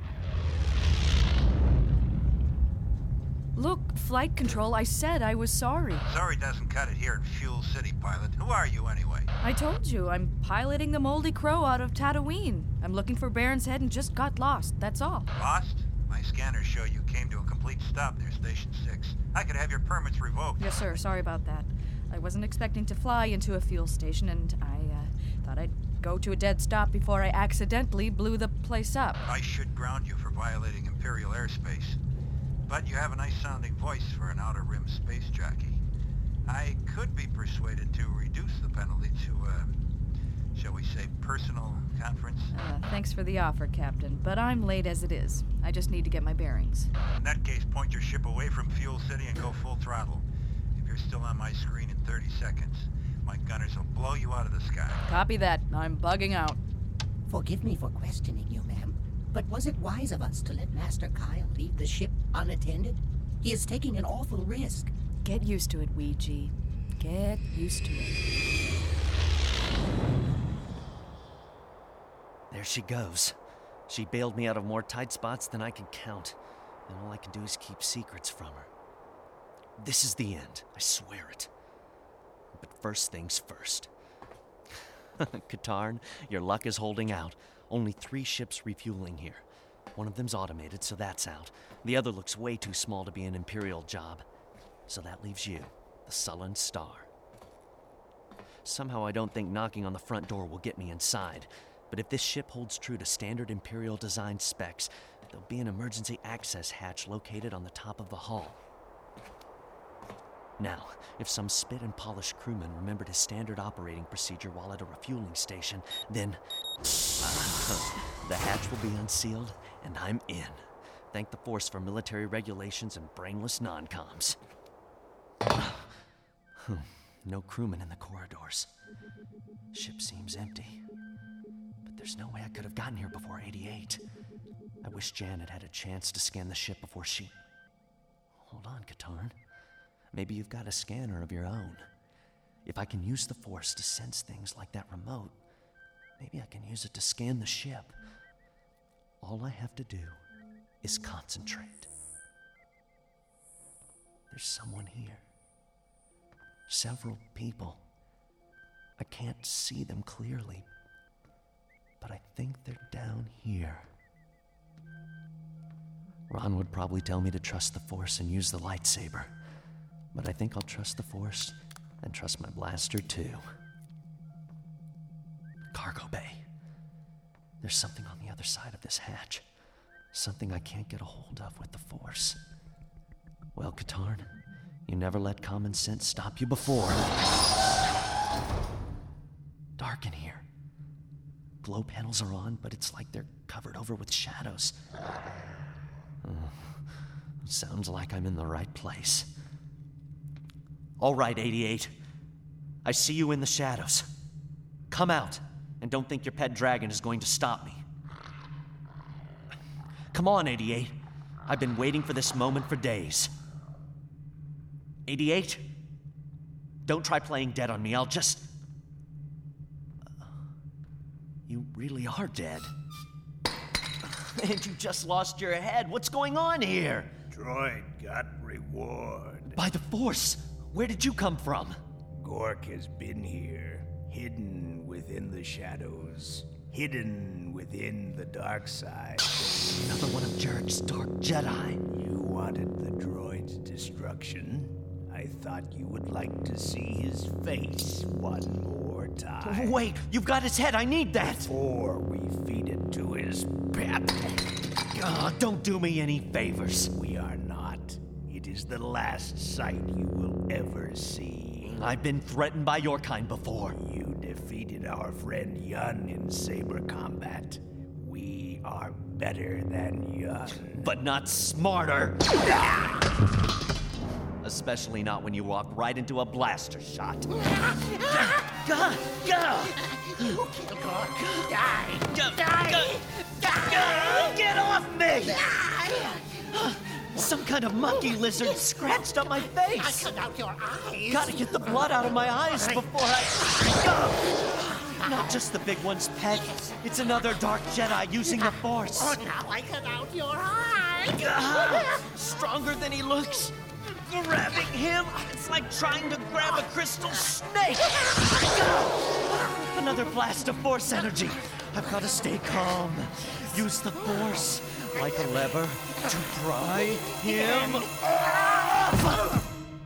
Look, Flight Control, I said I was sorry.
Sorry doesn't cut it here at Fuel City, pilot. Who are you anyway?
I told you, I'm piloting the Moldy Crow out of Tatooine. I'm looking for Baron's Head and just got lost, that's all.
Lost? My scanners show you came to a complete stop near Station 6. I could have your permits revoked.
Yes, sir, sorry about that. I wasn't expecting to fly into a fuel station, and I thought I'd go to a dead stop before I accidentally blew the place up.
I should ground you for violating Imperial airspace. But you have a nice-sounding voice for an Outer Rim space jockey. I could be persuaded to reduce the penalty to, shall we say, personal conference.
Thanks for the offer, Captain, but I'm late as it is. I just need to get my bearings.
In that case, point your ship away from Fuel City and go full throttle. If you're still on my screen in 30 seconds, my gunners will blow you out of the sky.
Copy that. I'm bugging out.
Forgive me for questioning you, ma'am, but was it wise of us to let Master Kyle leave the ship unattended? He is taking an awful risk.
Get used to it, Ouija. Get used to it.
There she goes. She bailed me out of more tight spots than I can count, and all I can do is keep secrets from her. This is the end, I swear it. But first things first. Katarn, your luck is holding out. Only 3 ships refueling here. One of them's automated, so that's out. The other looks way too small to be an Imperial job. So that leaves you, the Sullen Star. Somehow I don't think knocking on the front door will get me inside. But if this ship holds true to standard Imperial design specs, there'll be an emergency access hatch located on the top of the hull. Now, if some spit and polished crewman remembered his standard operating procedure while at a refueling station, then the hatch will be unsealed and I'm in. Thank the Force for military regulations and brainless non-coms. No crewmen in the corridors. Ship seems empty. But there's no way I could have gotten here before 88. I wish Janet had a chance to scan the ship before she... Hold on, Katarn. Maybe you've got a scanner of your own. If I can use the Force to sense things like that remote, maybe I can use it to scan the ship. All I have to do is concentrate. There's someone here. Several people. I can't see them clearly, but I think they're down here. Ron would probably tell me to trust the Force and use the lightsaber. But I think I'll trust the Force and trust my blaster too. Cargo bay. There's something on the other side of this hatch. Something I can't get a hold of with the Force. Well, Katarn, you never let common sense stop you before. Dark in here. Glow panels are on, but it's like they're covered over with shadows. Sounds like I'm in the right place. All right, 88. I see you in the shadows. Come out, and don't think your pet dragon is going to stop me. Come on, 88. I've been waiting for this moment for days. 88? Don't try playing dead on me, I'll just... You really are dead. And you just lost your head. What's going on here?
Droid got reward.
By the Force! Where did you come from?
Gork has been here, hidden within the shadows, hidden within the dark side.
Another one of Jarek's dark Jedi.
You wanted the droid's destruction? I thought you would like to see his face one more time.
Wait, you've got his head, I need that!
Before we feed it to his pet.
Don't do me any favors.
We are not. It is the last sight you will ever see.
I've been threatened by your kind before.
You defeated our friend Yun in saber combat. We are better than Yun.
But not smarter. Especially not when you walk right into a blaster shot.
You kill Gork. Die.
Get off me! Some kind of monkey lizard scratched up my face.
I cut out your eyes.
Gotta get the blood out of my eyes before I... Not just the big one's pet. It's another dark Jedi using the Force.
Oh, now I cut out your eyes.
Stronger than he looks. Grabbing him, it's like trying to grab a crystal snake. Another blast of Force energy. I've got to stay calm. Use the Force like a lever to pry him off.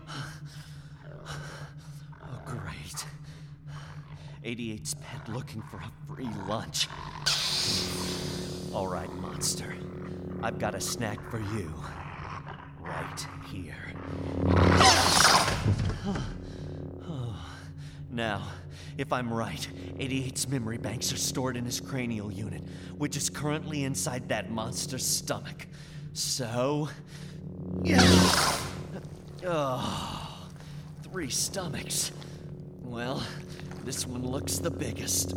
Oh, great. 88's pet looking for a free lunch. All right, monster. I've got a snack for you. Right here. Now, if I'm right, 88's memory banks are stored in his cranial unit, which is currently inside that monster's stomach. So... 3 stomachs. Well, this one looks the biggest.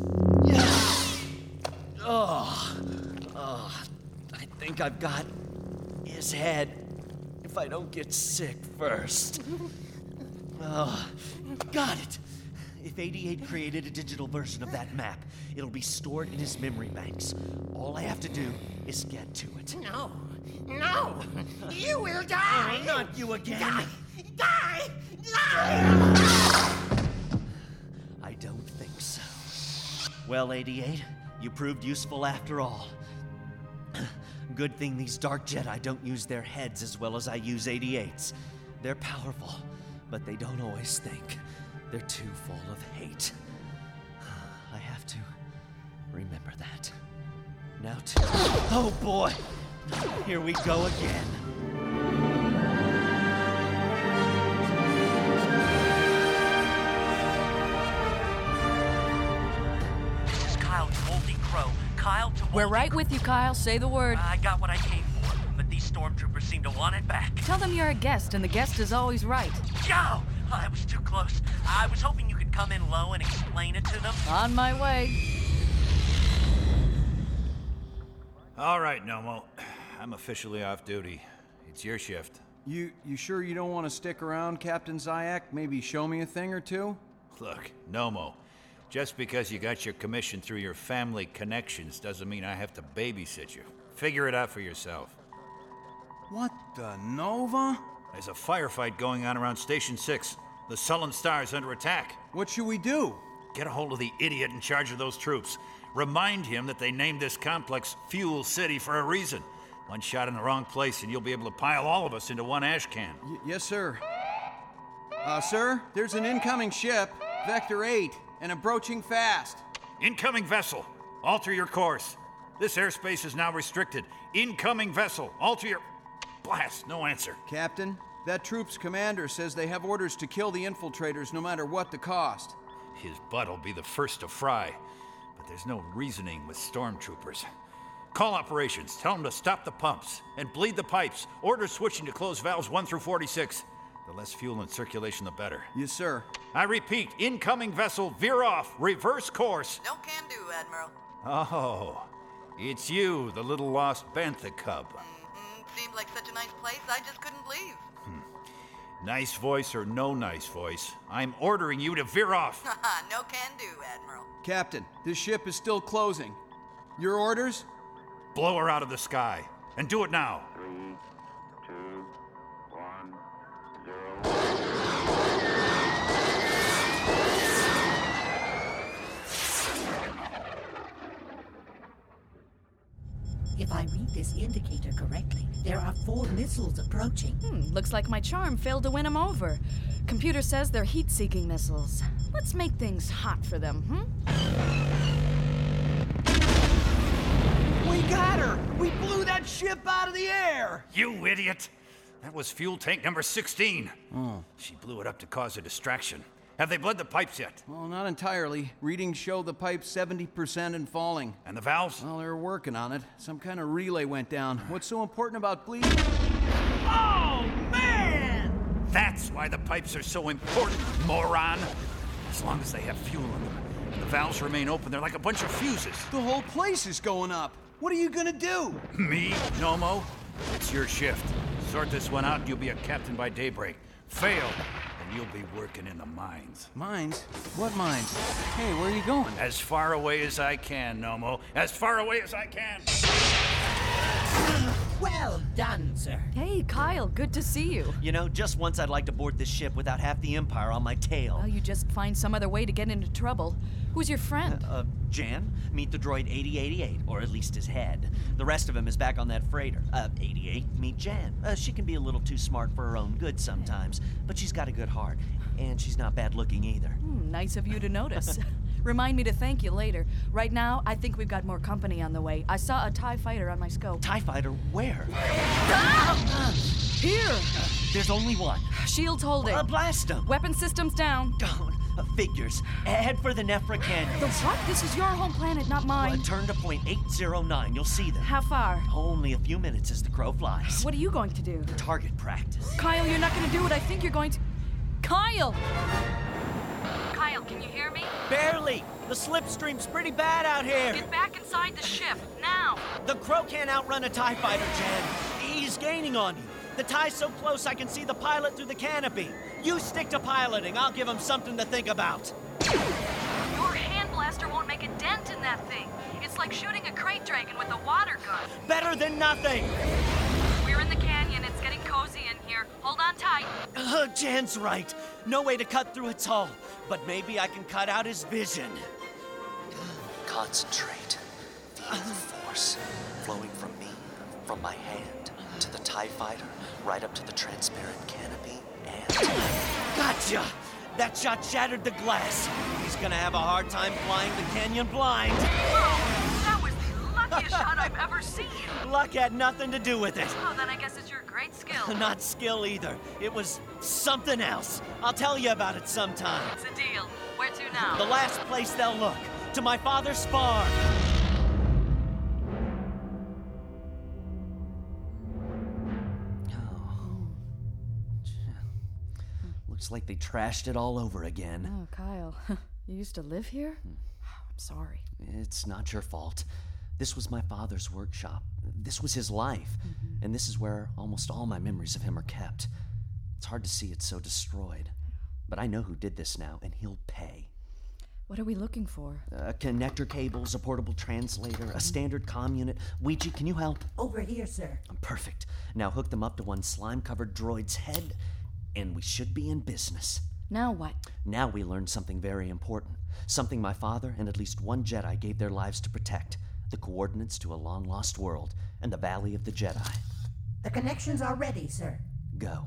I think I've got his head, if I don't get sick first. Got it. If 88 created a digital version of that map, it'll be stored in his memory banks. All I have to do is get to it.
No. No! You will die!
Oh, not you again!
Die! Die! Die!
I don't think so. Well, 88, you proved useful after all. Good thing these Dark Jedi don't use their heads as well as I use 88's. They're powerful, but they don't always think. They're too full of hate. I have to remember that. Now to... Oh boy! Here we go again.
This is Kyle to Moldy Crow. Kyle to
We're right with you, Kyle. Say the word.
I got what I came for, but these stormtroopers seem to want it back.
Tell them you're a guest, and the guest is always right.
Yo! I was too close. I was hoping you could come in low and explain it to them.
On my way.
All right, Nomo. I'm officially off duty. It's your shift.
You sure you don't want to stick around, Captain Zayak? Maybe show me a thing or two?
Look, Nomo, just because you got your commission through your family connections doesn't mean I have to babysit you. Figure it out for yourself.
What the Nova?
There's a firefight going on around Station 6. The Sullen Star's under attack.
What should we do?
Get a hold of the idiot in charge of those troops. Remind him that they named this complex Fuel City for a reason. One shot in the wrong place and you'll be able to pile all of us into one ash can.
Yes, sir. Sir, there's an incoming ship, Vector 8, and approaching fast.
Incoming vessel, alter your course. This airspace is now restricted. Incoming vessel, alter your... Blast, no answer.
Captain, that troop's commander says they have orders to kill the infiltrators no matter what the cost.
His butt'll be the first to fry, but there's no reasoning with stormtroopers. Call operations, tell them to stop the pumps and bleed the pipes. Order switching to close valves 1 through 46. The less fuel in circulation, the better.
Yes, sir.
I repeat, incoming vessel, veer off, reverse course.
No can do, Admiral.
Oh, it's you, the little lost bantha cub.
Seemed like such a nice place, I just couldn't leave.
Nice voice or no nice voice, I'm ordering you to veer off.
No can do, Admiral.
Captain, this ship is still closing. Your orders?
Blow her out of the sky, and do it now.
3, 2, 1, 0.
If I read this indicator correctly, there are 4 missiles approaching.
Looks like my charm failed to win them over. Computer says they're heat-seeking missiles. Let's make things hot for them,
We got her! We blew that ship out of the air!
You idiot! That was fuel tank number 16.
Oh.
She blew it up to cause a distraction. Have they bled the pipes yet?
Well, not entirely. Readings show the pipe's 70% and falling.
And the valves?
Well, they're working on it. Some kind of relay went down. What's so important about bleeding?
Oh, man! That's why the pipes are so important, moron! As long as they have fuel in them, and the valves remain open, they're like a bunch of fuses.
The whole place is going up. What are you gonna do?
Me, Nomo? It's your shift. Sort this one out and you'll be a captain by daybreak. Fail, and you'll be working in the mines.
Mines? What mines? Hey, where are you going?
As far away as I can, Nomo. As far away as I can.
Well done, sir.
Hey, Kyle, good to see you.
You know, just once I'd like to board this ship without half the Empire on my tail.
Well, you just find some other way to get into trouble. Who's your friend?
Jan, meet the droid 8088, or at least his head. The rest of him is back on that freighter. 88, meet Jan. She can be a little too smart for her own good sometimes, but she's got a good heart, and she's not bad looking either.
Nice of you to notice. Remind me to thank you later. Right now, I think we've got more company on the way. I saw a TIE fighter on my scope.
TIE fighter? Where?
Here!
There's only one.
Shields holding.
Blast them!
Weapon systems down.
Figures. Head for the Nefra Canyon.
The what? This is your home planet, not mine.
Turn to point 809. You'll see them.
How far?
Only a few minutes as the crow flies.
What are you going to do?
Target practice.
Kyle, you're not going to do what I think you're going to... Kyle! Kyle, can you hear me?
Barely! The slipstream's pretty bad out here!
Get back inside the ship, now!
The crow can't outrun a TIE fighter, Jan. He's gaining on you. The TIE's so close I can see the pilot through the canopy. You stick to piloting. I'll give him something to think about.
Your hand blaster won't make a dent in that thing. It's like shooting a crate dragon with a water gun.
Better than nothing!
We're in the canyon. It's getting cozy in here. Hold on tight.
Jan's right. No way to cut through its hull, but maybe I can cut out his vision. Concentrate. Feel the force flowing from me, from my hand, to the TIE fighter, right up to the transparent canopy, and... Gotcha! That shot shattered the glass. He's gonna have a hard time flying the canyon blind.
Whoa! That was the luckiest shot I've ever seen.
Luck had nothing to do with it.
Oh, then I guess it's your great skill.
Not skill either. It was something else. I'll tell you about it sometime.
It's a deal. Where to now?
The last place they'll look. To my father's farm. Looks like they trashed it all over again.
Oh, Kyle. You used to live here? I'm sorry.
It's not your fault. This was my father's workshop. This was his life. And this is where almost all my memories of him are kept. It's hard to see it so destroyed. But I know who did this now, and he'll pay.
What are we looking for?
Connector cables, a portable translator, a standard comm unit. Ouija, can you help?
Over here, sir.
Perfect. Now hook them up to one slime-covered droid's head, and we should be in business.
Now what?
Now we learn something very important. Something my father and at least one Jedi gave their lives to protect. The coordinates to a long-lost world and the Valley of the Jedi.
The connections are ready, sir.
Go.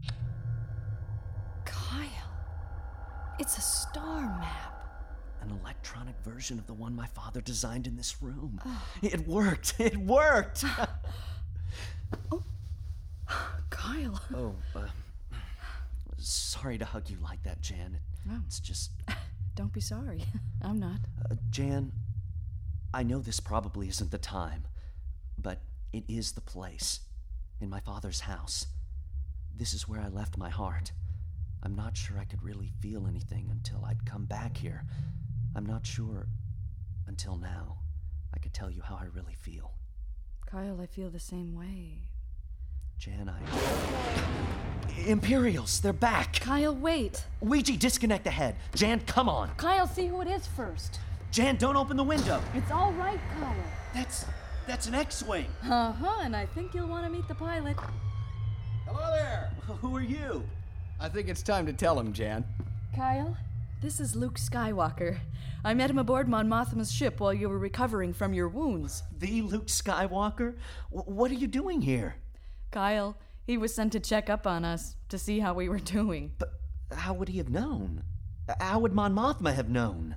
Kyle. It's a star map.
An electronic version of the one my father designed in this room. It worked! It worked!
Oh. Kyle.
Oh, sorry to hug you like that, Jan. It's just...
Don't be sorry. I'm not.
Jan, I know this probably isn't the time, but it is the place. In my father's house. This is where I left my heart. I'm not sure I could really feel anything until I'd come back here. I'm not sure until now I could tell you how I really feel.
Kyle, I feel the same way.
Jan, Imperials, they're back!
Kyle, wait!
Ouija, disconnect the head. Jan, come on!
Kyle, see who it is first.
Jan, don't open the window!
It's all right, Kyle.
That's an X-Wing!
And I think you'll want to meet the pilot.
Hello there!
Who are you?
I think it's time to tell him, Jan.
Kyle, this is Luke Skywalker. I met him aboard Mon Mothma's ship while you were recovering from your wounds.
The Luke Skywalker? What are you doing here?
Kyle, he was sent to check up on us, to see how we were doing.
But how would he have known? How would Mon Mothma have known?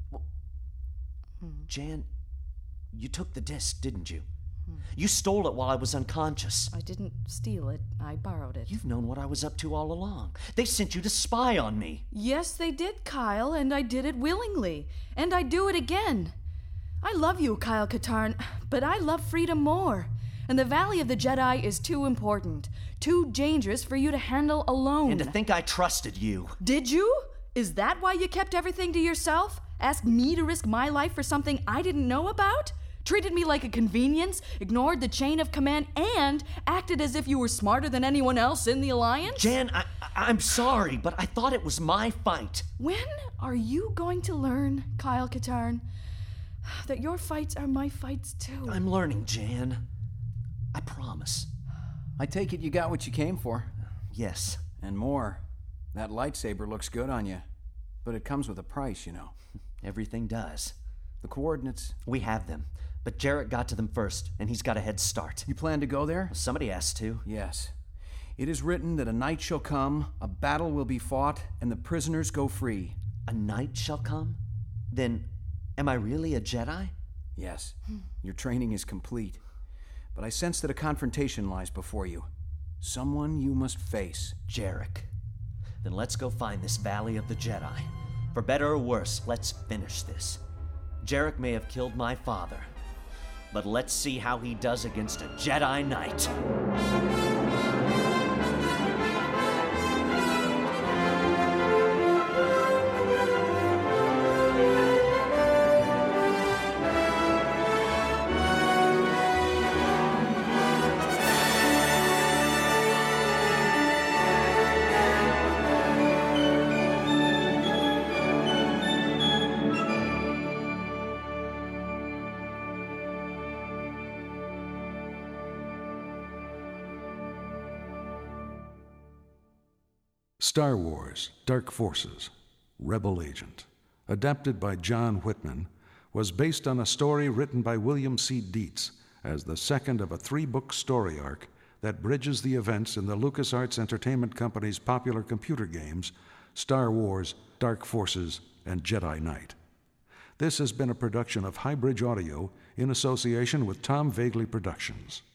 Jan, you took the disc, didn't you? You stole it while I was unconscious.
I didn't steal it. I borrowed it.
You've known what I was up to all along. They sent you to spy on me.
Yes, they did, Kyle, and I did it willingly. And I'd do it again. I love you, Kyle Katarn, but I love freedom more. And the Valley of the Jedi is too important, too dangerous for you to handle alone.
And to think I trusted you.
Did you? Is that why you kept everything to yourself? Asked me to risk my life for something I didn't know about? Treated me like a convenience, ignored the chain of command, and acted as if you were smarter than anyone else in the Alliance?
Jan, I'm sorry, but I thought it was my fight.
When are you going to learn, Kyle Katarn, that your fights are my fights too?
I'm learning, Jan. I promise.
I take it you got what you came for.
Yes.
And more. That lightsaber looks good on you. But it comes with a price, you know.
Everything does.
The coordinates?
We have them. But Jarrett got to them first, and he's got a head start.
You plan to go there?
Somebody has to.
Yes. It is written that a night shall come, a battle will be fought, and the prisoners go free.
A night shall come? Then, am I really a Jedi?
Yes. Your training is complete. But I sense that a confrontation lies before you. Someone you must face.
Jarek. Then let's go find this Valley of the Jedi. For better or worse, let's finish this. Jarek may have killed my father, but let's see how he does against a Jedi Knight.
Star Wars: Dark Forces, Rebel Agent, adapted by John Whitman, was based on a story written by William C. Dietz as the second of a 3-book story arc that bridges the events in the LucasArts Entertainment Company's popular computer games Star Wars: Dark Forces and Jedi Knight. This has been a production of Highbridge Audio in association with Tom Vagley Productions.